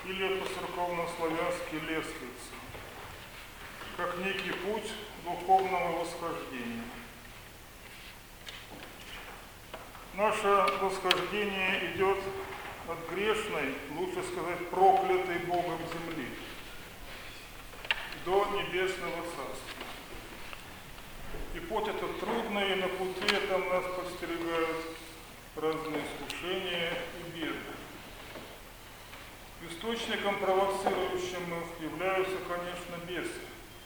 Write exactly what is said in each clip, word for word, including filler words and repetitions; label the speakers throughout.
Speaker 1: или по-церковнославянски лествица, как некий путь духовного восхождения. Наше восхождение идет от грешной, лучше сказать, проклятой Богом земли до небесного царства. И путь этот трудный, и на пути этом нас подстерегают разные искушения и беды. Источником, провоцирующим их, являются, конечно, бесы.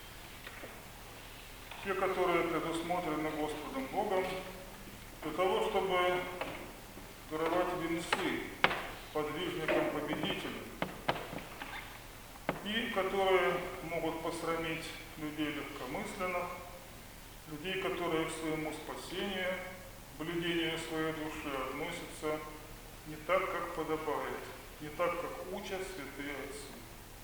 Speaker 1: Те, которые предусмотрены Господом Богом для того, чтобы даровать венцы подвижникам-победителям, и которые могут посрамить людей легкомысленных, людей, которые к своему спасению, блюдению своей души относятся не так, как подобает, не так, как учат святые отцы.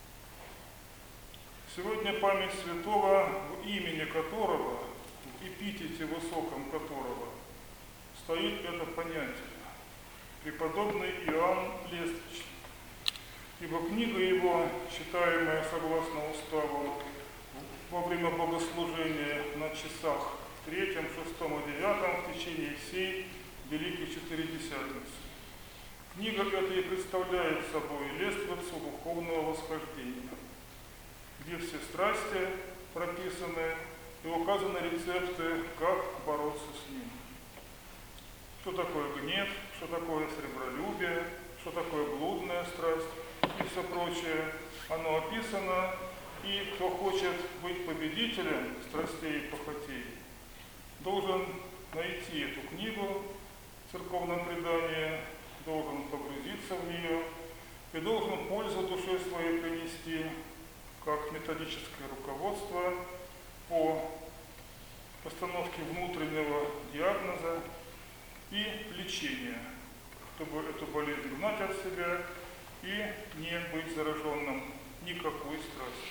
Speaker 1: Сегодня память святого, в имени которого, в эпитете высоком которого, стоит это понятие. Преподобный Иоанн Лествичник. Ибо книга его, читаемая согласно уставу во время богослужения на часах третьем, шестом и девятом в течение всей Великой Четыредесятницы. Книга эта и представляет собой лествицу духовного восхождения, где все страсти прописаны и указаны рецепты, как бороться с ним. Что такое гнев, что такое сребролюбие, что такое блудная страсть и все прочее. Оно описано, и кто хочет быть победителем страстей и похотей, должен найти эту книгу в церковном предании, должен погрузиться в нее и должен пользу душе своей принести как методическое руководство по постановке внутреннего диагноза и лечения, чтобы эту болезнь гнать от себя и не быть зараженным никакой страстью.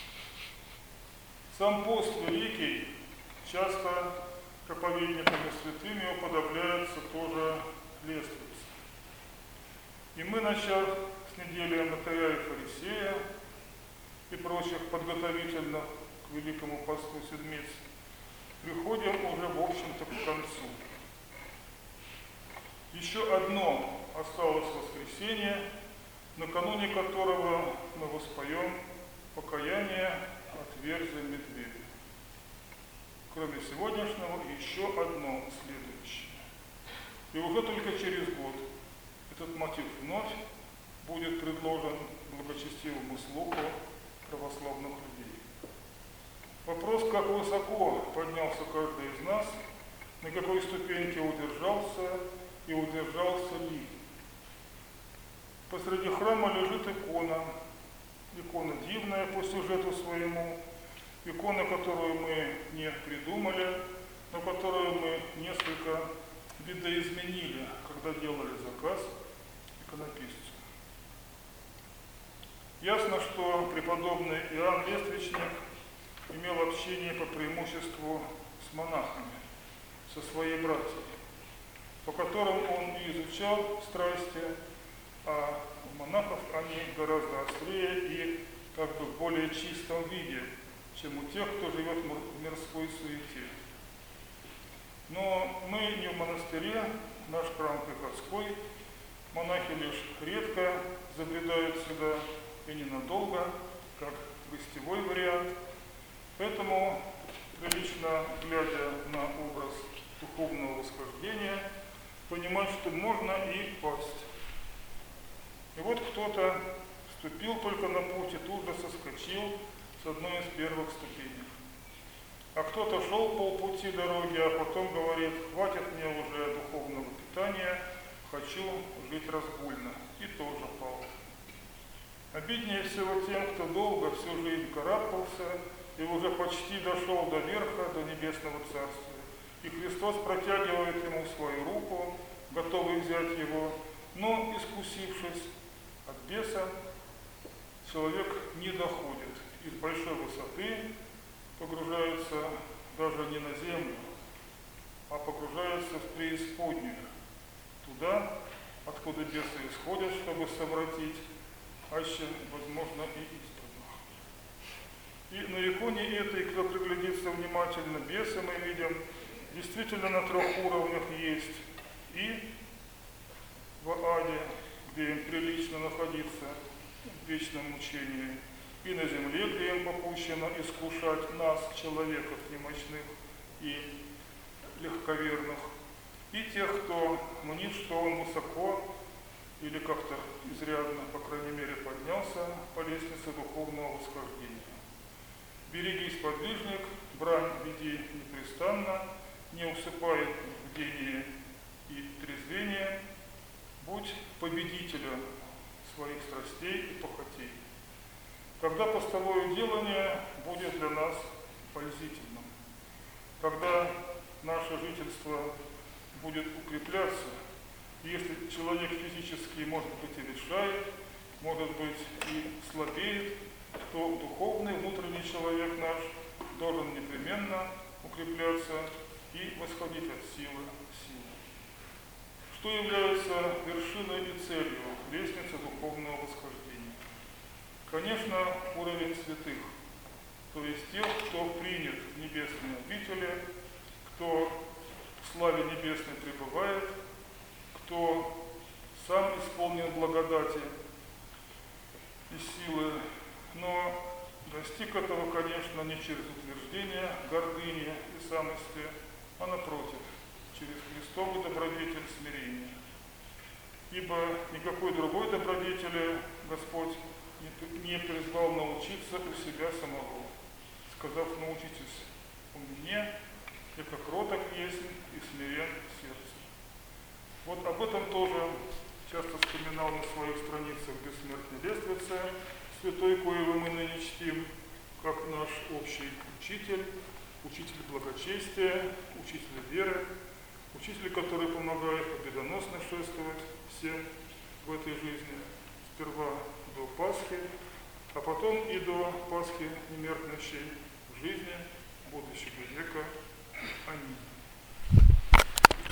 Speaker 1: Сам пост великий часто проповедниками святыми уподобляется тоже лествице. И мы, начав с недели Матаря и Фарисея и прочих подготовительных к Великому посту седмиц, приходим уже, в общем-то, к концу. Еще одно осталось воскресенье, накануне которого мы воспоем покаяние от верзя медведя. Кроме сегодняшнего, еще одно следующее. И уже только через год этот мотив вновь будет предложен благочестивому слуху православных людей. Вопрос, как высоко поднялся каждый из нас, на какой ступеньке удержался и удержался ли. Посреди храма лежит икона, икона дивная по сюжету своему, икона, которую мы не придумали, но которую мы несколько видоизменили, когда делали заказ иконописцу. Ясно, что преподобный Иоанн Лествичник имел общение по преимуществу с монахами, со своей братьей, по которым он и изучал страсти, а у монахов они гораздо острее и как бы в более чистом виде, чем у тех, кто живет в мирской суете. Но мы не в монастыре, наш храм приходской, монахи лишь редко забредают сюда и ненадолго, как гостевой вариант. Поэтому, прилично глядя на образ духовного восхождения, понимать, что можно и пасть. И вот кто-то вступил только на путь и тут же соскочил с одной из первых ступеней. А кто-то шел полпути дороги, а потом говорит: хватит мне уже духовного питания, хочу жить разгульно. И тоже пал. Обиднее всего тем, кто долго всю жизнь карабкался и уже почти дошел до верха, до небесного царствия. И Христос протягивает ему свою руку, готовый взять его, но, искусившись от беса, человек не доходит и с большой высоты погружается даже не на землю, а погружается в преисподнюю, туда, откуда бесы исходят, чтобы совратить, аще, возможно, и избранных. И на иконе этой, кто приглядится внимательно, бесы мы видим, действительно на трех уровнях есть. И в аде, где им прилично находиться в вечном мучении, и на земле, где им попущено искушать нас, человеков немощных и легковерных, и тех, кто мнит, что он высоко или как-то изрядно, по крайней мере, поднялся по лестнице духовного восхождения. Берегись, подвижник, брань веди непрестанно, не усыпай в бдении и трезвении, будь победителем своих страстей и похотей. Тогда постовое делание будет для нас пользительным. Когда наше жительство будет укрепляться, если человек физически, может быть, и решает, может быть, и слабеет, то духовный внутренний человек наш должен непременно укрепляться и восходить от силы к силе. Что является вершиной и целью лестницы духовного восхождения? Конечно, уровень святых, то есть тех, кто принят в небесные обители, кто в славе небесной пребывает, кто сам исполнен благодати и силы, но достиг этого, конечно, не через утверждение гордыни и самости, а напротив, через Христовый добродетель смирения. Ибо никакой другой добродетели Господь не призвал научиться у себя самого, сказав: научитесь у меня, я как кроток есть и смирен сердцем. Вот об этом тоже часто вспоминал на своих страницах «Бессмертной лествицы» святой, коего мы ныне чтим, как наш общий учитель, учитель благочестия, учитель веры, учитель, который помогает победоносно шествовать всем в этой жизни, сперва до Пасхи, а потом и до Пасхи немертвящей в жизни будущего века. Аминь.